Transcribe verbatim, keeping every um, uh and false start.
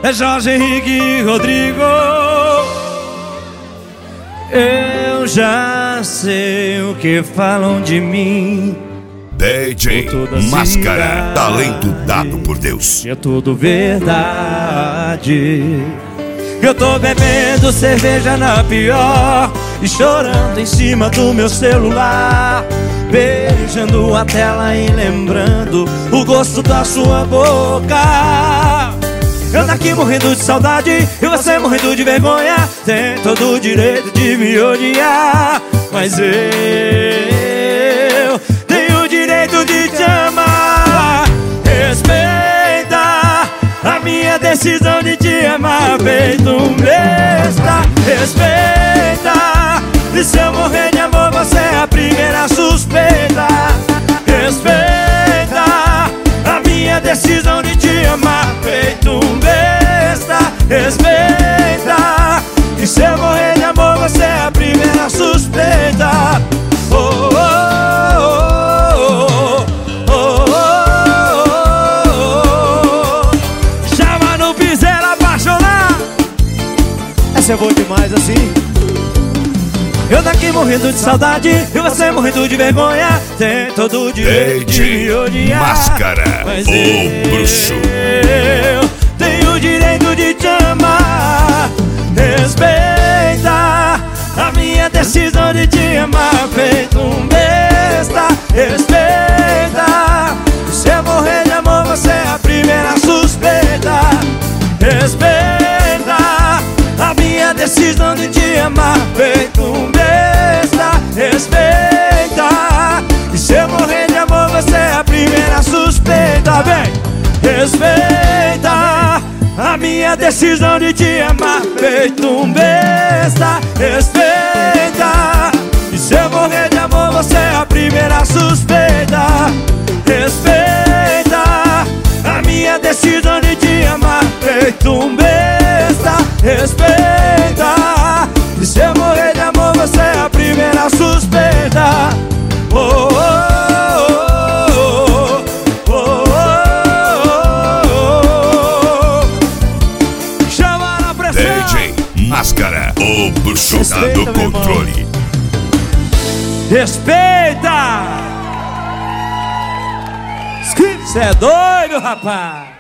é Jorge Henrique e Rodrigo. Eu já sei o que falam de mim. D J Máscara, talento dado por Deus. É tudo verdade. Eu tô bebendo cerveja na pior e chorando em cima do meu celular, beijando a tela e lembrando o gosto da sua boca. Eu daqui morrendo de saudade e você morrendo de vergonha. Tem todo o direito de me odiar, mas eu tenho o direito de te amar. Respeita a minha decisão de te amar, feito um besta. Respeita, e se eu morrer de amor você é a primeira suspeita. Respeita a minha decisão de te amar, feito um besta. Respeita, e se eu morrer de amor você é a primeira suspeita. Oh, oh, oh, oh, oh, oh, oh. Chama no piseiro apaixonar. Essa é boa demais assim. Eu daqui morrendo de saudade e você morrendo de vergonha. Tem todo o direito de me odiar, Máscara, mas o eu bruxo. tenho o direito de te amar. Respeita a minha decisão de te amar, feito um besta. Respeita, se eu morrer de amor você é a primeira suspeita. Respeita a minha decisão de te amar, feito um besta. Respeita, e se eu morrer de amor você é a primeira suspeita. Vem! Respeita a minha decisão de te amar, feito um besta. Respeita, e se eu morrer de amor você é a primeira suspeita. Respeita a minha decisão de te amar, feito um besta. Respeita, e se eu morrer de amor você é a primeira suspeita. Oh, oh, oh, oh, oh, oh, oh. Chama na pressão. D J Máscara, o bruxo do controle. Respeita! Cê é doido, rapaz!